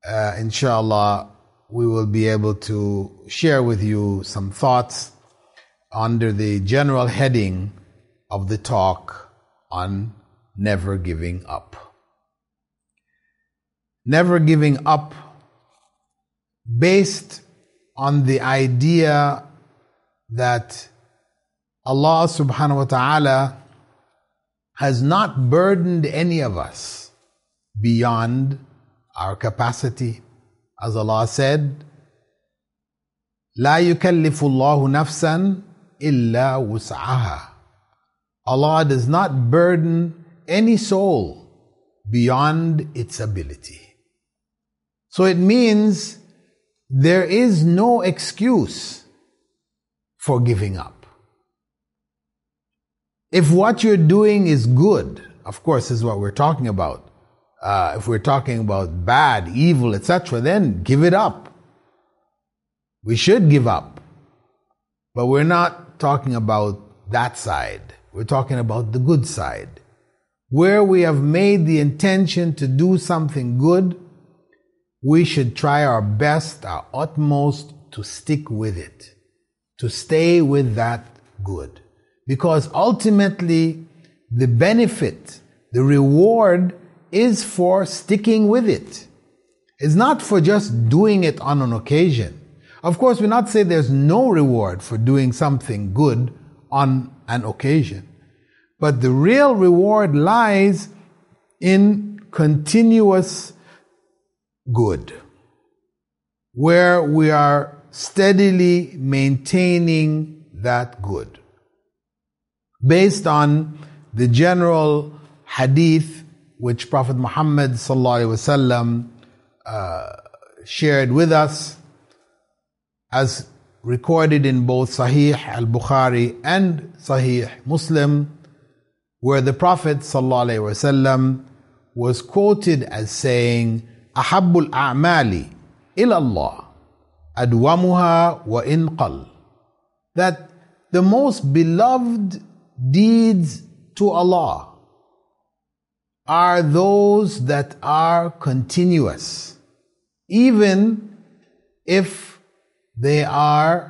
inshallah, we will be able to share with you some thoughts under the general heading of the talk on never giving up. Never giving up based on the idea that Allah subhanahu wa ta'ala has not burdened any of us beyond our capacity. As Allah said, لا يكلف الله نفسا إلا وسعها. Allah does not burden any soul beyond its ability. So it means there is no excuse for giving up. If what you're doing is good, of course, this is what we're talking about. If we're talking about bad, evil, etc., then give it up. We should give up. But we're not talking about that side. We're talking about the good side. Where we have made the intention to do something good, we should try our best, our utmost to stick with it, to stay with that good. Because ultimately, the benefit, the reward is for sticking with it. It's not for just doing it on an occasion. Of course, we're not saying there's no reward for doing something good on an occasion. But the real reward lies in continuous good, where we are steadily maintaining that good. Based on the general hadith which Prophet Muhammad sallallahu alaihi wasallam shared with us, as recorded in both Sahih al-Bukhari and Sahih Muslim, where the Prophet sallallahu alaihi wasallam was quoted as saying, "Ahabbul a'mali ila Allah, adwamuha wa in qal." That the most beloved deeds to Allah are those that are continuous, even if they are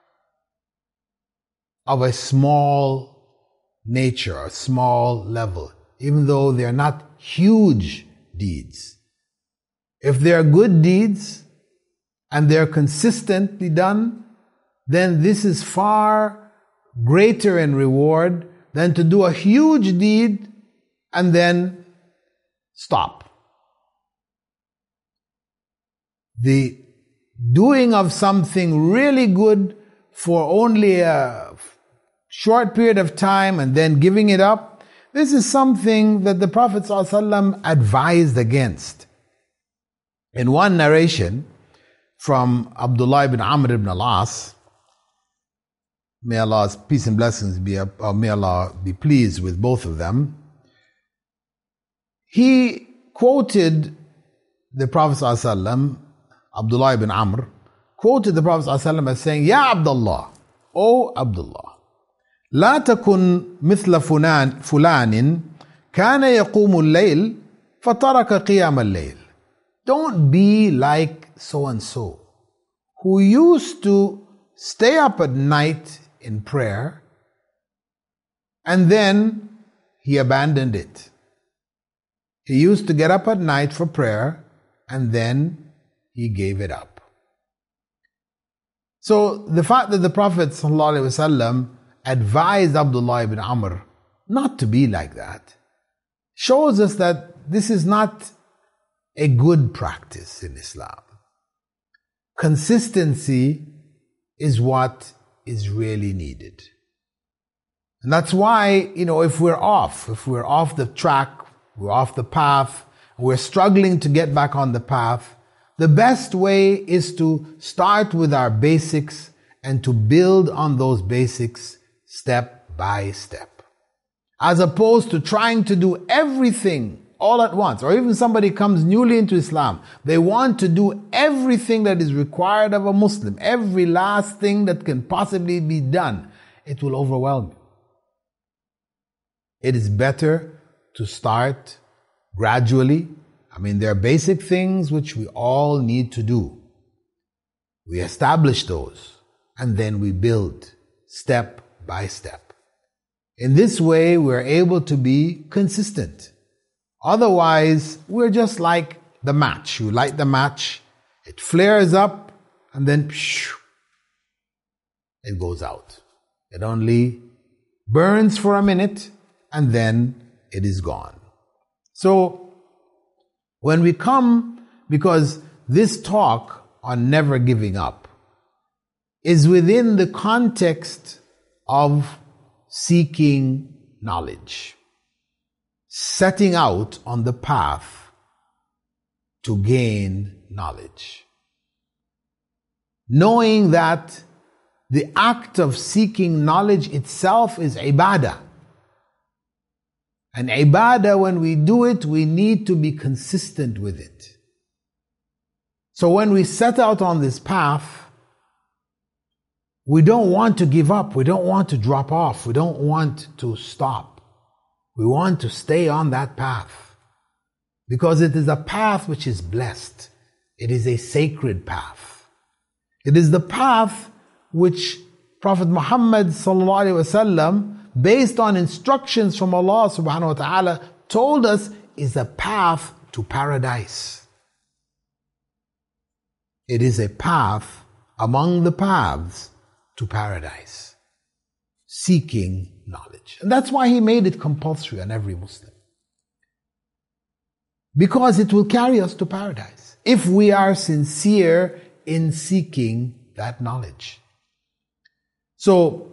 of a small nature, a small level, even though they are not huge deeds. If they are good deeds and they are consistently done, then this is far greater in reward than to do a huge deed and then stop. The doing of something really good for only a short period of time and then giving it up, this is something that the Prophet ﷺ advised against. In one narration from Abdullah ibn Amr ibn al-As, may Allah's peace and blessings may Allah be pleased with both of them, he quoted the Prophet ﷺ, Abdullah ibn Amr, quoted the Prophet ﷺ as saying, "Ya Abdullah, O Abdullah, لا تكن مثل فلان كان يقوم الليل فترك قيام الليل." Don't be like so-and-so, who used to stay up at night in prayer and then he abandoned it. He used to get up at night for prayer and then he gave it up. So the fact that the Prophet ﷺ advised Abdullah ibn Amr not to be like that shows us that this is not a good practice in Islam. Consistency is what is really needed. And that's why, if we're off the track, we're off the path, we're struggling to get back on the path, the best way is to start with our basics and to build on those basics step by step. As opposed to trying to do everything all at once, or even somebody comes newly into Islam, they want to do everything that is required of a Muslim, every last thing that can possibly be done. It will overwhelm you. It is better to start gradually, I mean, there are basic things which we all need to do. We establish those, and then we build step by step. In this way, we're able to be consistent. Otherwise, we're just like the match. You light the match, it flares up, and then it goes out. It only burns for a minute, and then it is gone. So, when we come, because this talk on never giving up is within the context of seeking knowledge, setting out on the path to gain knowledge. Knowing that the act of seeking knowledge itself is ibadah. And ibadah, when we do it, we need to be consistent with it. So when we set out on this path, we don't want to give up. We don't want to drop off. We don't want to stop. We want to stay on that path. Because it is a path which is blessed. It is a sacred path. It is the path which Prophet Muhammad sallallahu alaihi wasallam, based on instructions from Allah subhanahu wa ta'ala, told us is a path to paradise. It is a path among the paths to paradise. Seeking knowledge. And that's why He made it compulsory on every Muslim. Because it will carry us to paradise if we are sincere in seeking that knowledge. So,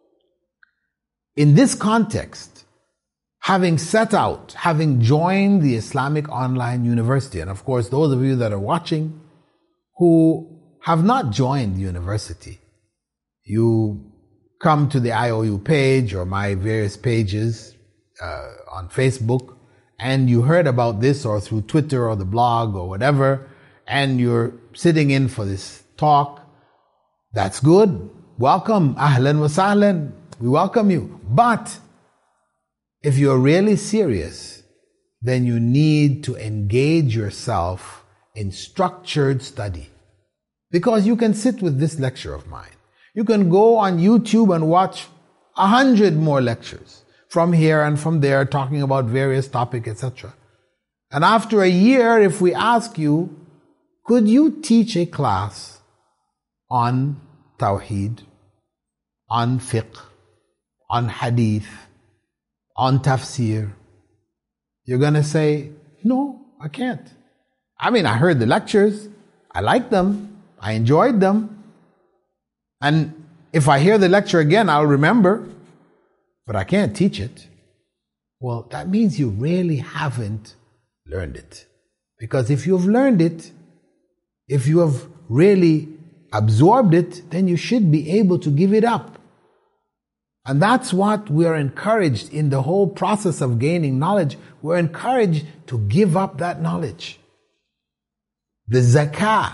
in this context, having set out, having joined the Islamic Online University, and of course those of you that are watching who have not joined the university, you come to the IOU page or my various pages on Facebook, and you heard about this or through Twitter or the blog or whatever, and you're sitting in for this talk, that's good. Welcome. Ahlan wa sahlan. We welcome you. But if you're really serious, then you need to engage yourself in structured study. Because you can sit with this lecture of mine. You can go on YouTube and watch 100 more lectures from here and from there talking about various topics, etc. And after a year, if we ask you, could you teach a class on Tawheed, on fiqh, on hadith, on tafsir? You're going to say, no, I can't. I mean, I heard the lectures, I liked them, I enjoyed them, and if I hear the lecture again, I'll remember, but I can't teach it. Well, that means you really haven't learned it. Because if you've learned it, if you have really absorbed it, then you should be able to give it up. And that's what we are encouraged in the whole process of gaining knowledge. We're encouraged to give up that knowledge. The zakah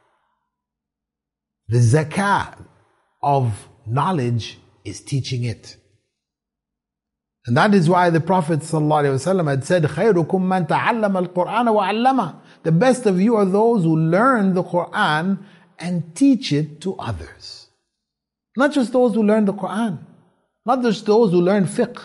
of knowledge is teaching it. And that is why the Prophet ﷺ had said, خَيْرُكُمْ مَنْ تَعَلَّمَ الْقُرْآنَ وَعَلَّمَهُ. The best of you are those who learn the Qur'an and teach it to others. Not just those who learn the Qur'an. Not just those who learn fiqh.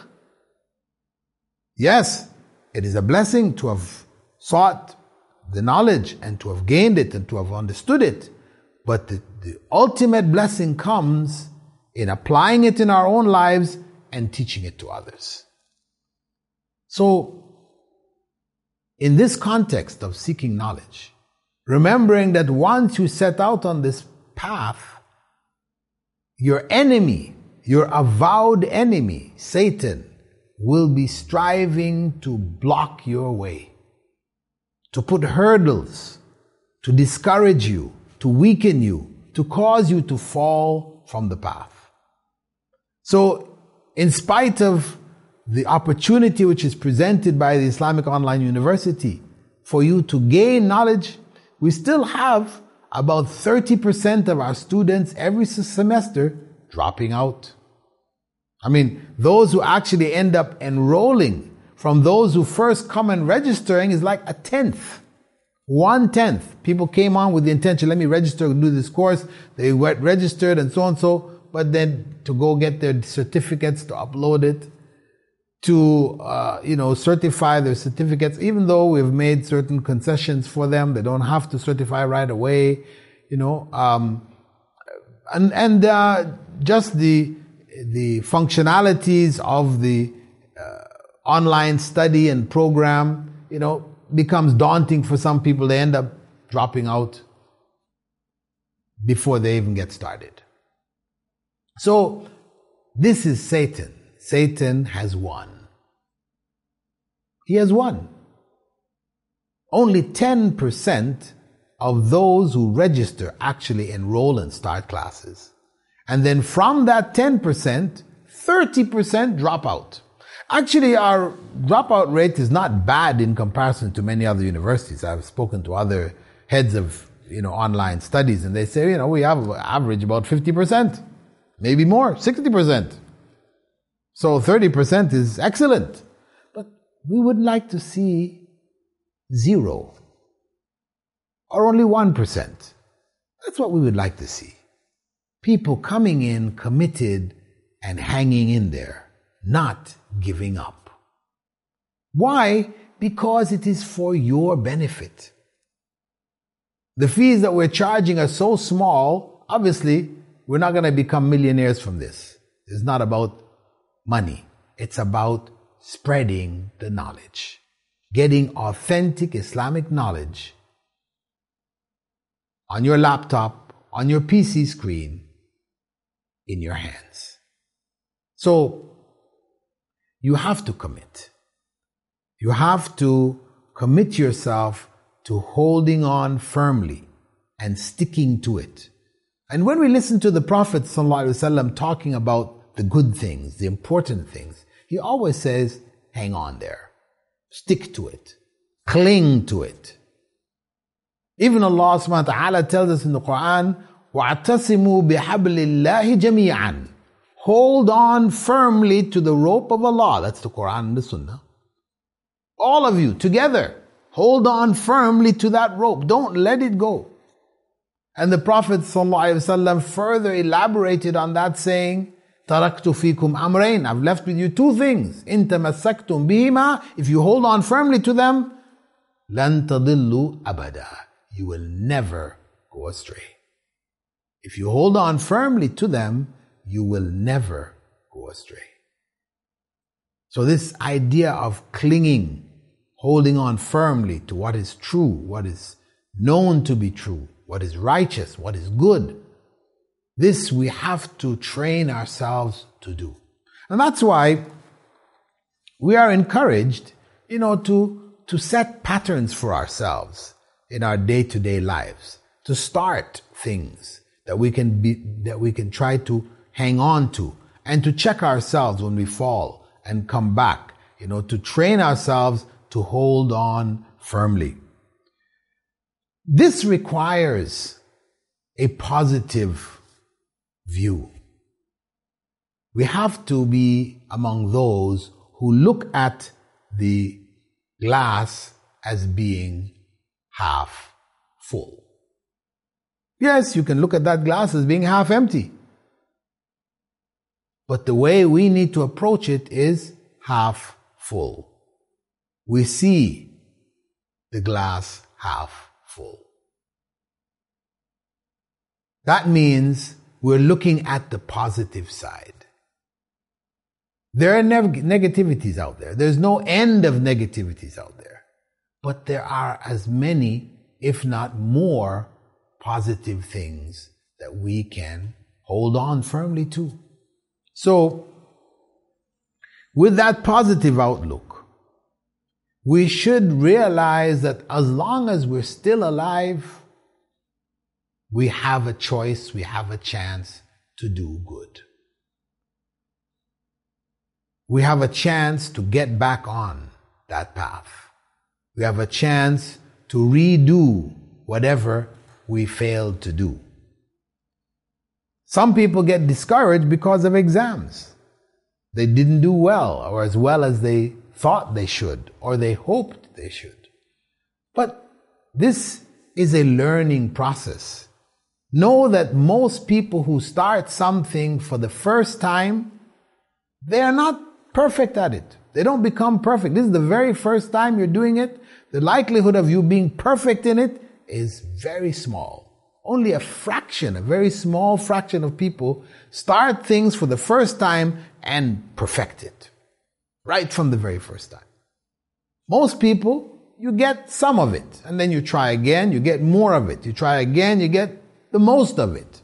Yes, it is a blessing to have sought the knowledge and to have gained it and to have understood it. But the ultimate blessing comes in applying it in our own lives and teaching it to others. So, in this context of seeking knowledge, remembering that once you set out on this path, your enemy, your avowed enemy, Satan, will be striving to block your way, to put hurdles, to discourage you, to weaken you, to cause you to fall from the path. So, in spite of the opportunity which is presented by the Islamic Online University for you to gain knowledge, we still have about 30% of our students every semester dropping out. I mean, those who actually end up enrolling from those who first come and registering is like a tenth. 1/10. People came on with the intention, let me register and do this course. They went registered and so and so, but then to go get their certificates, to upload it, to certify their certificates, even though we've made certain concessions for them, they don't have to certify right away, just the functionalities of the online study and program, becomes daunting for some people. They end up dropping out before they even get started. So this is Satan. Satan has won. He has won. Only 10% of those who register actually enroll and start classes. And then from that 10%, 30% drop out. Actually, our dropout rate is not bad in comparison to many other universities. I've spoken to other heads of, online studies, and they say, we have average about 50%, maybe more, 60%. So 30% is excellent. But we would like to see 0 or only 1%. That's what we would like to see. People coming in committed and hanging in there, not giving up. Why? Because it is for your benefit. The fees that we're charging are so small, obviously, we're not going to become millionaires from this. It's not about money. It's about spreading the knowledge. Getting authentic Islamic knowledge on your laptop, on your PC screen, in your hands. So, you have to commit. You have to commit yourself to holding on firmly and sticking to it. And when we listen to the Prophet ﷺ talking about the good things, the important things, he always says, hang on there. Stick to it. Cling to it. Even Allah subhanahu wa ta'ala tells us in the Quran, وَاعْتَصِمُوا بِحَبْلِ اللَّهِ جَمِيعًا. Hold on firmly to the rope of Allah. That's the Quran and the Sunnah. All of you together, hold on firmly to that rope. Don't let it go. And the Prophet ﷺ further elaborated on that, saying, تَرَكْتُ فِيكُمْ أَمْرَيْنِ. I've left with you 2 things. إِن تَمَسَّكْتُمْ بِهِمَا. If you hold on firmly to them, لَن تَضِلُّوا أَبَدًا. You will never go astray. If you hold on firmly to them, you will never go astray. So this idea of clinging, holding on firmly to what is true, what is known to be true, what is righteous, what is good, this we have to train ourselves to do. And that's why we are encouraged, to set patterns for ourselves in our day-to-day lives, to start things that we can try to hang on to, and to check ourselves when we fall and come back, to train ourselves to hold on firmly. This requires a positive view. We have to be among those who look at the glass as being half full. Yes, you can look at that glass as being half empty. But the way we need to approach it is half full. We see the glass half full. That means we're looking at the positive side. There are negativities out there. There's no end of negativities out there. But there are as many, if not more, positive things that we can hold on firmly to. So, with that positive outlook, we should realize that as long as we're still alive, we have a choice, we have a chance to do good. We have a chance to get back on that path. We have a chance to redo whatever we failed to do. Some people get discouraged because of exams. They didn't do well, or as well as they thought they should or they hoped they should. But this is a learning process. Know that most people who start something for the first time, they are not perfect at it. They don't become perfect. This is the very first time you're doing it. The likelihood of you being perfect in it is very small. Only a very small fraction of people start things for the first time and perfect it. Right from the very first time. Most people, you get some of it. And then you try again, you get more of it. You try again, you get the most of it.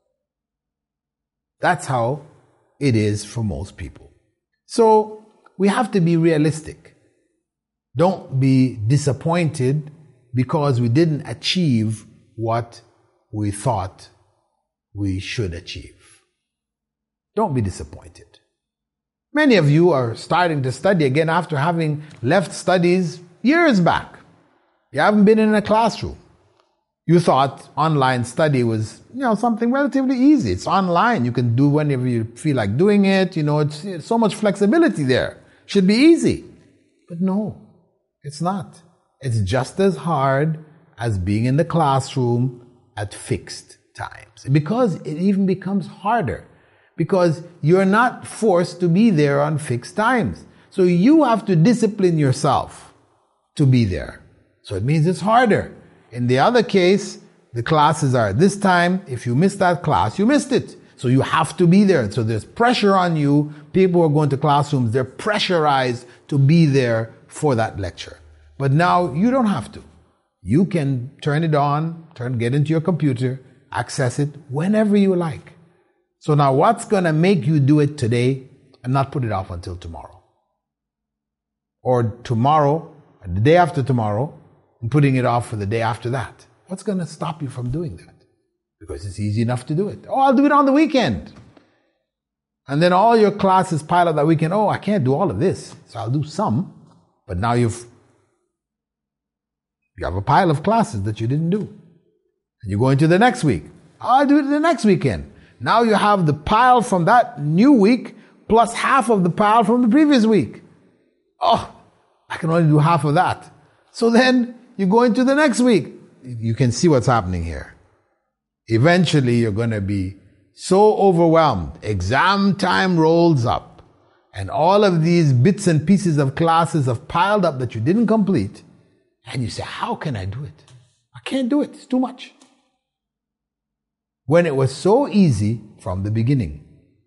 That's how it is for most people. So we have to be realistic. Don't be disappointed because we didn't achieve what we thought we should achieve. Don't be disappointed. Many of you are starting to study again after having left studies years back. You haven't been in a classroom. You thought online study was, something relatively easy. It's online. You can do whenever you feel like doing it. It's so much flexibility there. Should be easy. But no, it's not. It's just as hard as being in the classroom at fixed times. Because it even becomes harder. Because you're not forced to be there on fixed times. So you have to discipline yourself to be there. So it means it's harder. In the other case, the classes are at this time. If you miss that class, you missed it. So you have to be there. So there's pressure on you. People who are going to classrooms, they're pressurized to be there for that lecture. But now you don't have to. You can turn it on, get into your computer, access it whenever you like. So now what's going to make you do it today and not put it off until tomorrow? Or tomorrow, or the day after tomorrow, and putting it off for the day after that? What's going to stop you from doing that? Because it's easy enough to do it. Oh, I'll do it on the weekend. And then all your classes pile up that weekend. Oh, I can't do all of this, so I'll do some. But now you have a pile of classes that you didn't do. And you go into the next week. I'll do it the next weekend. Now you have the pile from that new week plus half of the pile from the previous week. Oh, I can only do half of that. So then you go into the next week. You can see what's happening here. Eventually you're going to be so overwhelmed. Exam time rolls up. And all of these bits and pieces of classes have piled up that you didn't complete. And you say, how can I do it? I can't do it. It's too much. When it was so easy from the beginning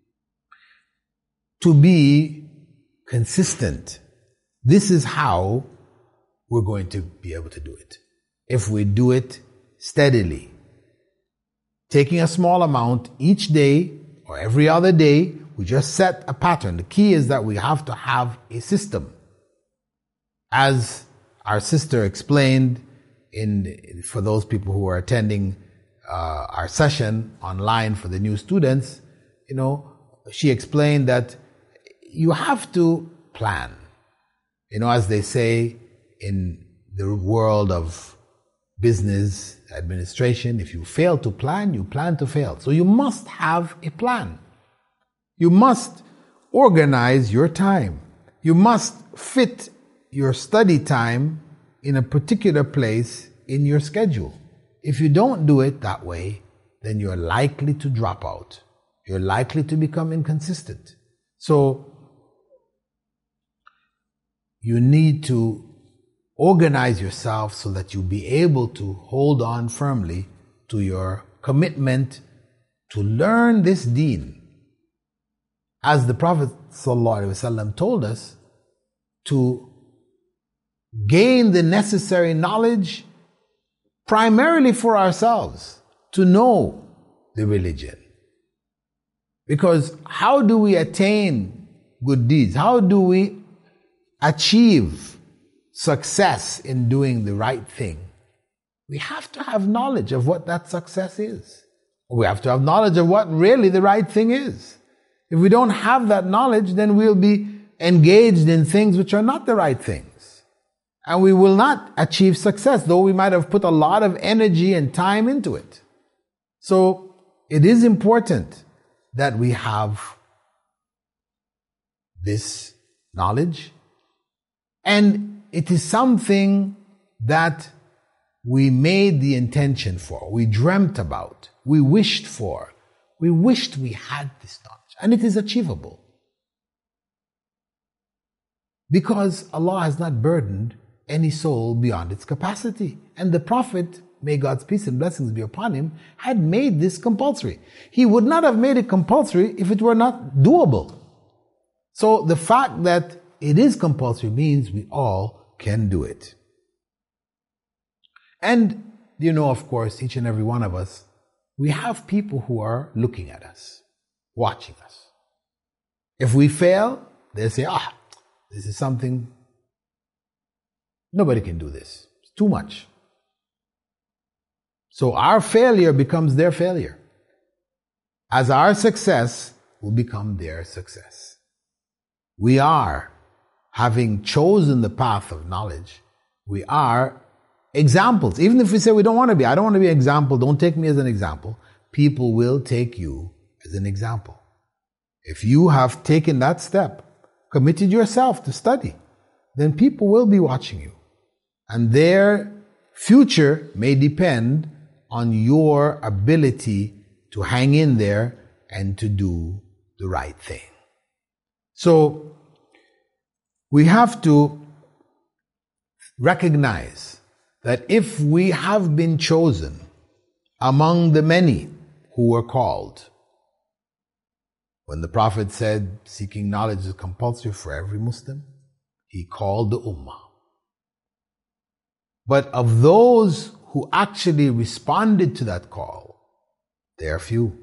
to be consistent. This is how we're going to be able to do it. If we do it steadily, taking a small amount each day or every other day, we just set a pattern. The key is that we have to have a system. As our sister explained for those people who are attending our session online for the new students, she explained that you have to plan. As they say in the world of business administration, if you fail to plan, you plan to fail. So you must have a plan. You must organize your time. You must fit your study time in a particular place in your schedule. If you don't do it that way, then you're likely to drop out. You're likely to become inconsistent. So you need to organize yourself so that you'll be able to hold on firmly to your commitment to learn this deen. As the Prophet ﷺ told us, to gain the necessary knowledge primarily for ourselves, to know the religion. Because how do we attain good deeds? How do we achieve success in doing the right thing? We have to have knowledge of what that success is. We have to have knowledge of what really the right thing is. If we don't have that knowledge, then we'll be engaged in things which are not the right things. And we will not achieve success, though we might have put a lot of energy and time into it. So it is important that we have this knowledge And it is something that we made the intention for, we dreamt about, we wished for. We wished we had this knowledge. And it is achievable. Because Allah has not burdened any soul beyond its capacity. And the Prophet, may God's peace and blessings be upon him, had made this compulsory. He would not have made it compulsory if it were not doable. So the fact that it is compulsory means we all can do it. And you know, of course, each and every one of us, we have people who are looking at us, watching us. If we fail, they'll say, this is something, nobody can do this. It's too much. So our failure becomes their failure, as our success will become their success. We are, having chosen the path of knowledge, we are examples. Even if we say we don't want to be, I don't want to be an example, don't take me as an example, people will take you as an example. If you have taken that step, committed yourself to study, then people will be watching you. And their future may depend on your ability to hang in there and to do the right thing. So, we have to recognize that if we have been chosen among the many who were called, when the Prophet said seeking knowledge is compulsory for every Muslim, he called the Ummah. But of those who actually responded to that call, there are few.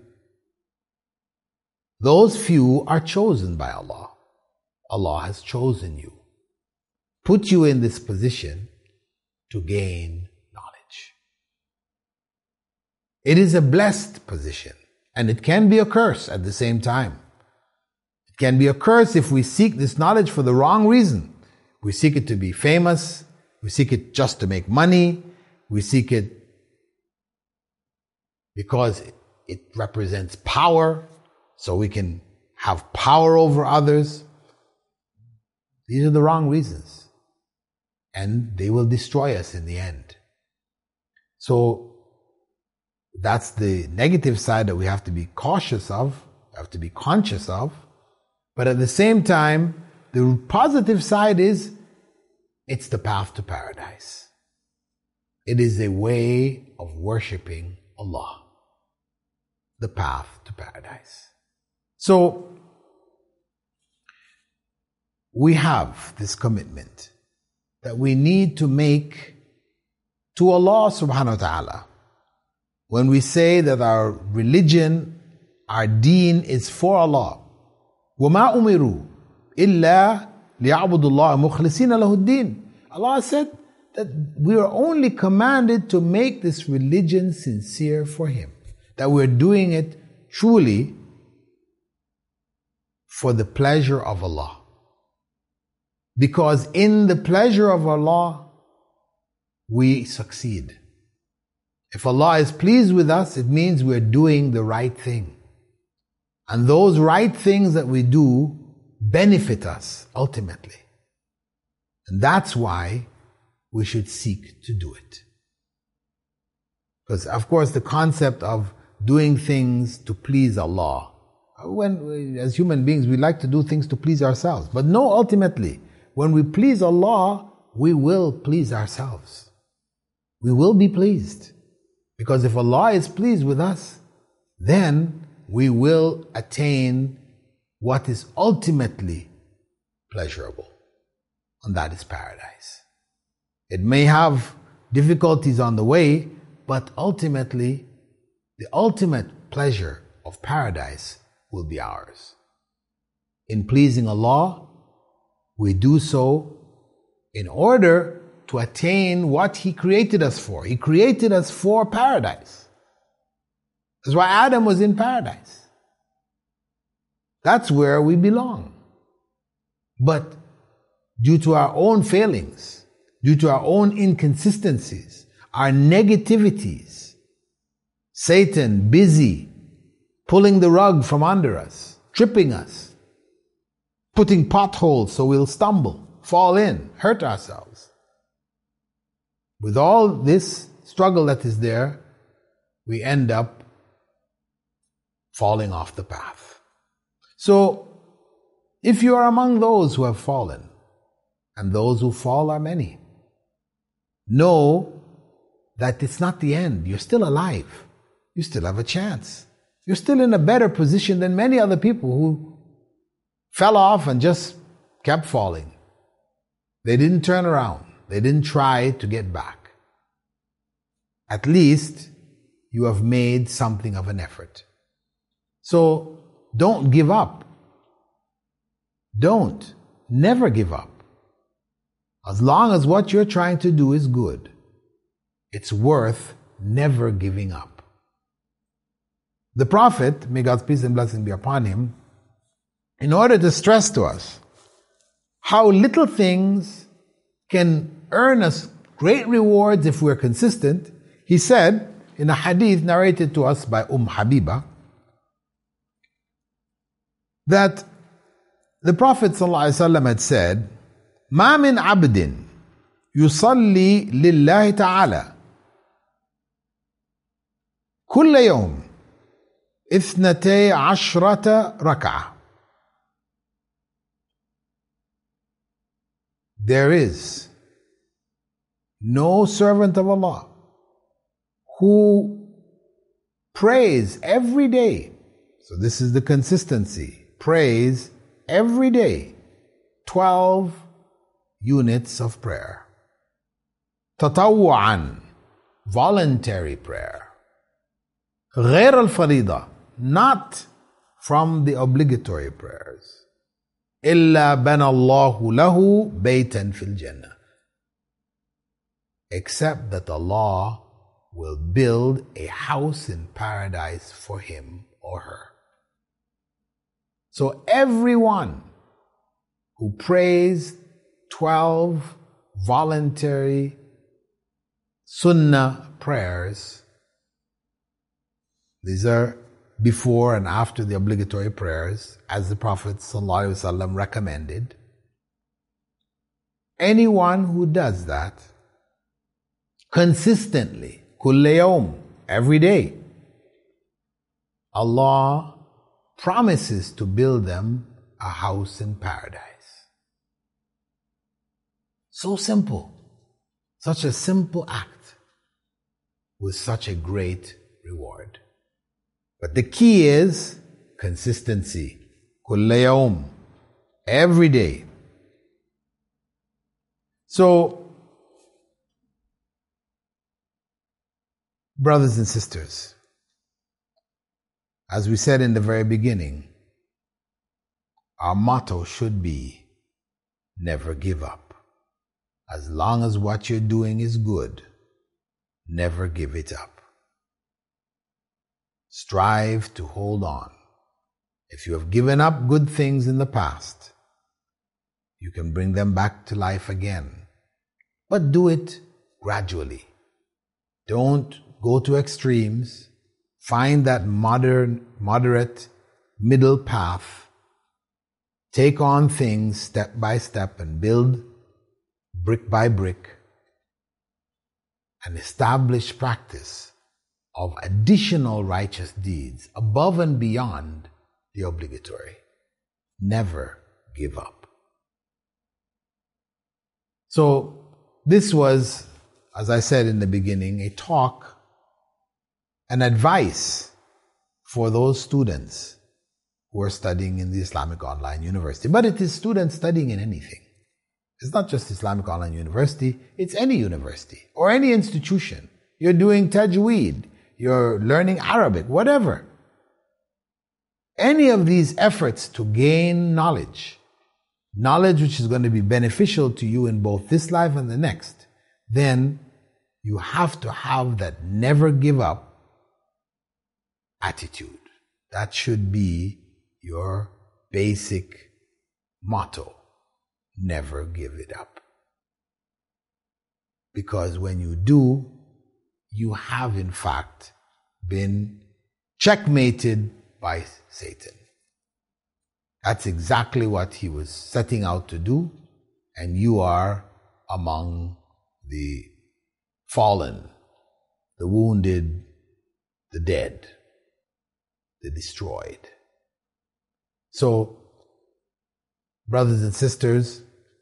Those few are chosen by Allah. Allah has chosen you, put you in this position to gain knowledge. It is a blessed position, and it can be a curse at the same time. It can be a curse if we seek this knowledge for the wrong reason. We seek it to be famous, we seek it just to make money, we seek it because it represents power, so we can have power over others. These are the wrong reasons, and they will destroy us in the end. So that's the negative side that we have to be cautious of, have to be conscious of. But at the same time, the positive side is it's the path to paradise. It is a way of worshiping Allah. The path to paradise. So we have this commitment that we need to make to Allah subhanahu wa ta'ala. When we say that our religion, our deen is for Allah. وَمَا أُمِرُوا إِلَّا لِيَعْبُدُوا اللَّهَ مُخْلِصِينَ لَهُ الدِّينَ. Allah said that we are only commanded to make this religion sincere for Him. That we're doing it truly for the pleasure of Allah. Because in the pleasure of Allah, we succeed. If Allah is pleased with us, it means we're doing the right thing. And those right things that we do benefit us ultimately. And that's why we should seek to do it. Because of course the concept of doing things to please Allah, when as human beings we like to do things to please ourselves. But no, ultimately, when we please Allah, we will please ourselves. We will be pleased. Because if Allah is pleased with us, then we will attain what is ultimately pleasurable. And that is paradise. It may have difficulties on the way, but ultimately, the ultimate pleasure of paradise will be ours. In pleasing Allah, we do so in order to attain what He created us for. He created us for paradise. That's why Adam was in paradise. That's where we belong. But due to our own failings, due to our own inconsistencies, our negativities, Satan busy pulling the rug from under us, tripping us, putting potholes so we'll stumble. fall in, hurt ourselves. With all this struggle that is there, we end up falling off the path. So, if you are among those who have fallen, and those who fall are many, know that it's not the end. You're still alive. You still have a chance. You're still in a better position than many other people who fell off and just kept falling. They didn't turn around. They didn't try to get back. At least you have made something of an effort. So don't give up. Don't. Never give up. As long as what you're trying to do is good, it's worth never giving up. The Prophet, may God's peace and blessing be upon him, in order to stress to us how little things can earn us great rewards if we're consistent, he said in a hadith narrated to us by Habiba that the Prophet ﷺ had said, ما من عبد يصلي لله تعالى كل يوم 12 ركعة. There is no servant of Allah who prays every day. So this is the consistency. Prays every day 12 units of prayer. تطوعا, voluntary prayer. غير الفريضة, not from the obligatory prayers. إلا بنى الله له بيتا في الجنة. Except that Allah will build a house in paradise for him or her. So everyone who prays 12 voluntary sunnah prayers, these are before and after the obligatory prayers, as the Prophet ﷺ recommended. Anyone who does that consistently, kull yawm, every day, Allah promises to build them a house in paradise. So simple. Such a simple act with such a great reward. But the key is consistency. Kull yawm, every day. So, brothers and sisters, as we said in the very beginning, our motto should be never give up. As long as what you're doing is good, never give it up. Strive to hold on. If you have given up good things in the past, you can bring them back to life again. But do it gradually. Don't go to extremes. Find that moderate middle path. Take on things step by step and build brick by brick. And establish practice of additional righteous deeds above and beyond the obligatory. Never give up. So this was, as I said in the beginning, a talk, an advice for those students who are studying in the Islamic Online University. But it is students studying in anything. It's not just Islamic Online University, it's any university or any institution. You're doing tajweed, you're learning Arabic, whatever. Any of these efforts to gain knowledge which is going to be beneficial to you in both this life and the next, then you have to have that never give up attitude. That should be your basic motto. Never give it up. Because when you do, you have in fact been checkmated by Satan. That's exactly what he was setting out to do. and you are among the fallen, the wounded, the dead, the destroyed. So, brothers and sisters,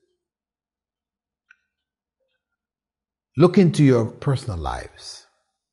look into your personal lives.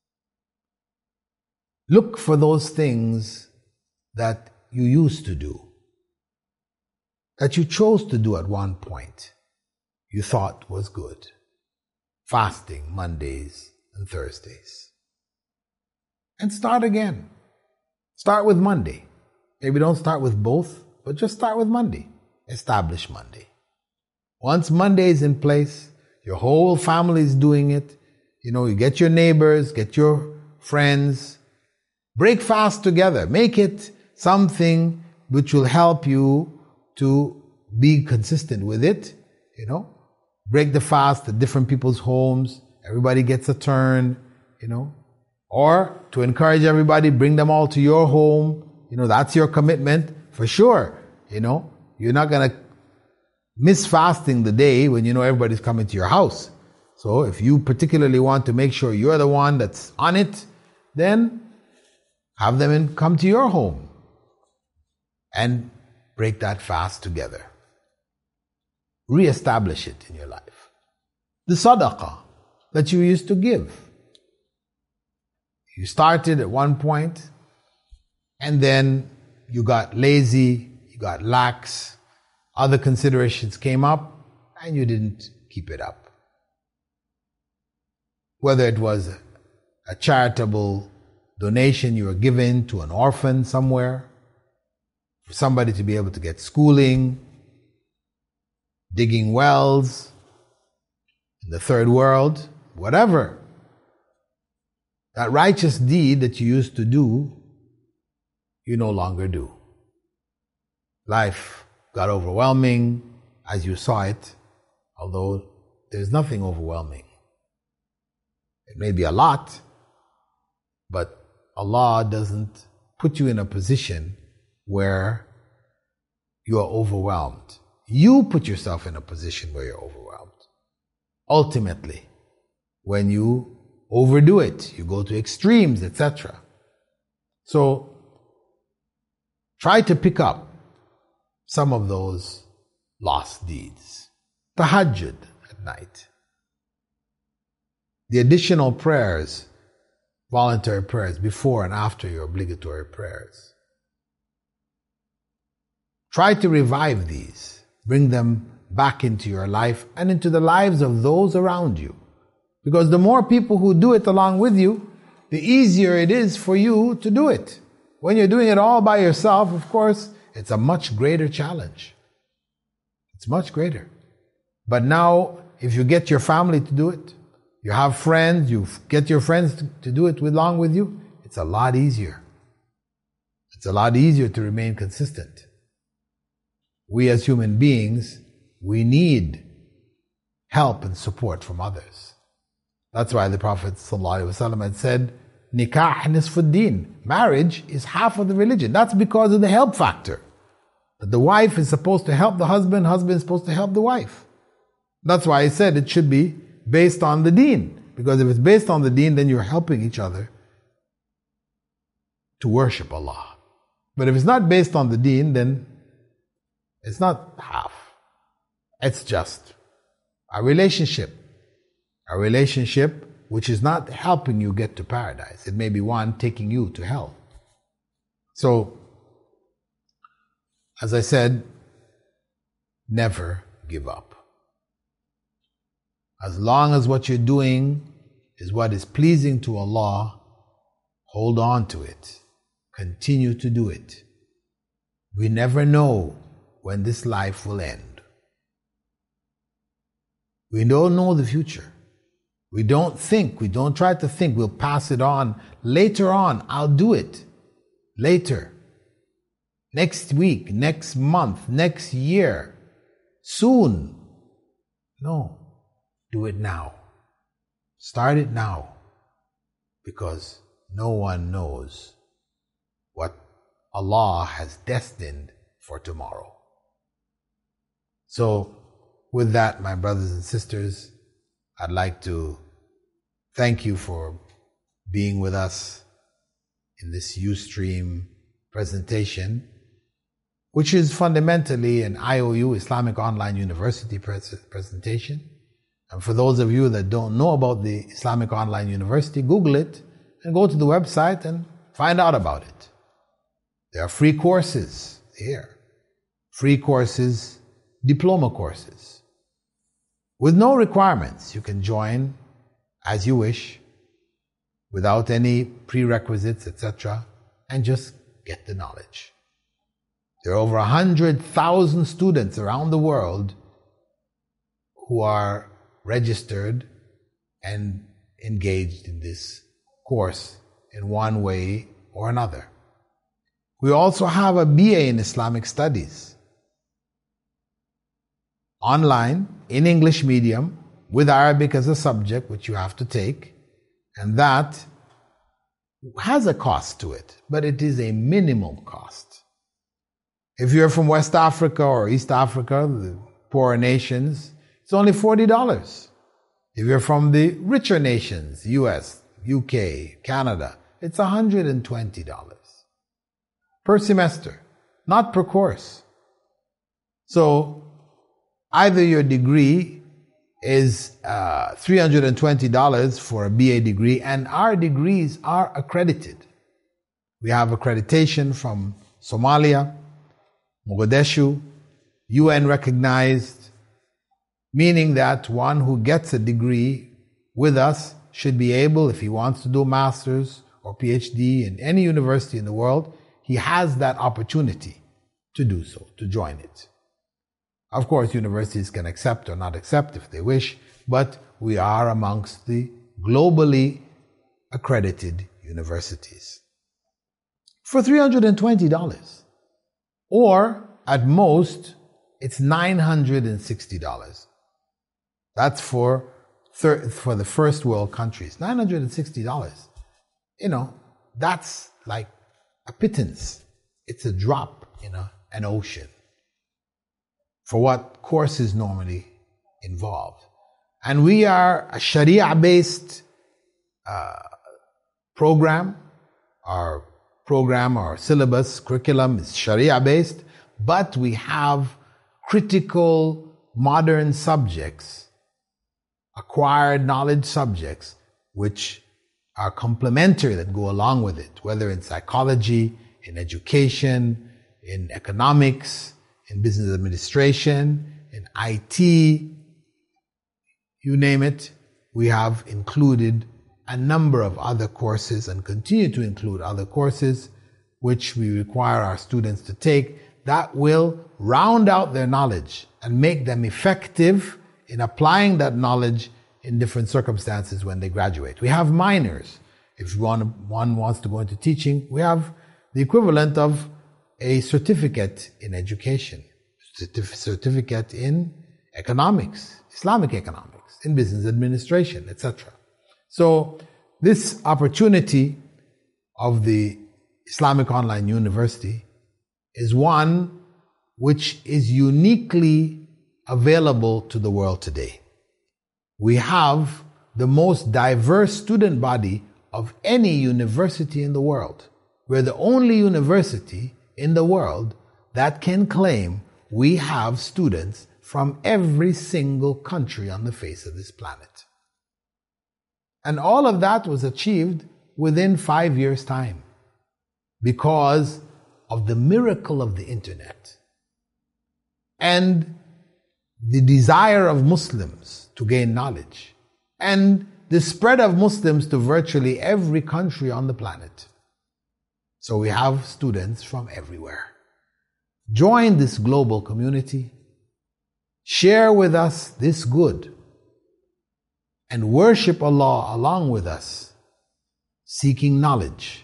Look for those things that you used to do, that you chose to do at one point, you thought was good. Fasting Mondays and Thursdays. And start again. Start with Monday. Maybe don't start with both, but just start with Monday. Establish Monday. Once Monday is in place, your whole family is doing it. You get your neighbors, get your friends. Break fast together. Make it something which will help you to be consistent with it. Break the fast at different people's homes. Everybody gets a turn, Or to encourage everybody, bring them all to your home. That's your commitment for sure. You're not going to miss fasting the day when everybody's coming to your house. So if you particularly want to make sure you're the one that's on it, then have them come to your home and break that fast together. Re-establish it in your life. The sadaqah that you used to give. You started at one point and then you got lazy, you got lax, other considerations came up and you didn't keep it up. Whether it was a charitable donation you were given to an orphan somewhere, for somebody to be able to get schooling, digging wells in the third world, whatever. That righteous deed that you used to do, you no longer do. Life got overwhelming as you saw it, although there's nothing overwhelming. It may be a lot, but Allah doesn't put you in a position where you are overwhelmed. You put yourself in a position where you're overwhelmed. Ultimately, when you overdo it, you go to extremes, etc. So, try to pick up some of those lost deeds. Tahajjud at night. The additional prayers, voluntary prayers, before and after your obligatory prayers. Try to revive these. Bring them back into your life and into the lives of those around you. Because the more people who do it along with you, the easier it is for you to do it. When you're doing it all by yourself, of course, it's a much greater challenge. It's much greater. But now, if you get your family to do it, you have friends, you get your friends to do it along with you, it's a lot easier. It's a lot easier to remain consistent. We as human beings, we need help and support from others. That's why the Prophet ﷺ had said, Nikah nisfuddin. Marriage is half of the religion. That's because of the help factor. That the wife is supposed to help the husband is supposed to help the wife. That's why I said it should be based on the deen. Because if it's based on the deen, then you're helping each other to worship Allah. But if it's not based on the deen, then it's not half. It's just a relationship. A relationship which is not helping you get to paradise. It may be one taking you to hell. So, as I said, never give up. As long as what you're doing is what is pleasing to Allah, hold on to it. Continue to do it. We never know when this life will end. We don't know the future. We don't try to think we'll pass it on. Later on, I'll do it. Later. Next week, next month, next year. Soon. No. Do it now. Start it now. Because no one knows what Allah has destined for tomorrow. So, With that, my brothers and sisters, I'd like to thank you for being with us in this Ustream presentation, which is fundamentally an IOU, Islamic Online University presentation. And for those of you that don't know about the Islamic Online University, Google it and go to the website and find out about it. There are free courses here. Free courses, diploma courses. With no requirements. You can join as you wish, without any prerequisites, etc., and just get the knowledge. There are over 100,000 students around the world who are registered and engaged in this course in one way or another. We also have a BA in Islamic Studies, online, in English medium, with Arabic as a subject, which you have to take, and that has a cost to it, but it is a minimal cost. If you're from West Africa or East Africa, the poorer nations, it's only $40. If you're from the richer nations, US, UK, Canada, it's $120 per semester, not per course. So either your degree is $320 for a BA degree, and our degrees are accredited. We have accreditation from Somalia, Mogadishu, UN recognized, meaning that one who gets a degree with us should be able, if he wants to do a master's or PhD in any university in the world, he has that opportunity to do so, to join it. Of course, universities can accept or not accept if they wish, but we are amongst the globally accredited universities. For $320. Or, at most, it's $960. That's for the first world countries. $960. That's like a pittance. It's a drop in an ocean for what courses normally involve. And we are a Sharia-based program. Our syllabus, curriculum is Sharia-based, but we have critical modern subjects, acquired knowledge subjects, which are complementary, that go along with it, whether in psychology, in education, in economics, in business administration, in IT, you name it. We have included a number of other courses and continue to include other courses which we require our students to take that will round out their knowledge and make them effective in applying that knowledge in different circumstances when they graduate. We have minors. If one wants to go into teaching, we have the equivalent of a certificate in education, certificate in economics, Islamic economics, in business administration, etc. So this opportunity of the Islamic Online University is one which is uniquely available to the world today. We have the most diverse student body of any university in the world. We're the only university in the world that can claim we have students from every single country on the face of this planet. And all of that was achieved within 5 years' time because of the miracle of the internet and the desire of Muslims to gain knowledge and the spread of Muslims to virtually every country on the planet. So we have students from everywhere. Join this global community, share with us this good, and worship Allah along with us, seeking knowledge.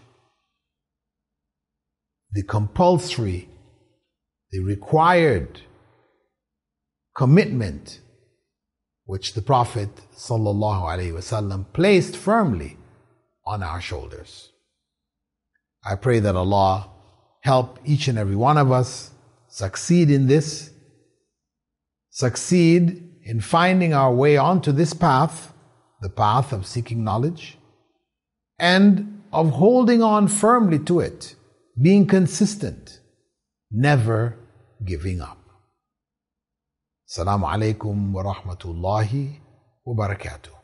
The compulsory, the required commitment which the Prophet ﷺ placed firmly on our shoulders. I pray that Allah help each and every one of us succeed in this, succeed in finding our way onto this path, the path of seeking knowledge, and of holding on firmly to it, being consistent, never giving up. Assalamu alaikum wa rahmatullahi wa barakatuh.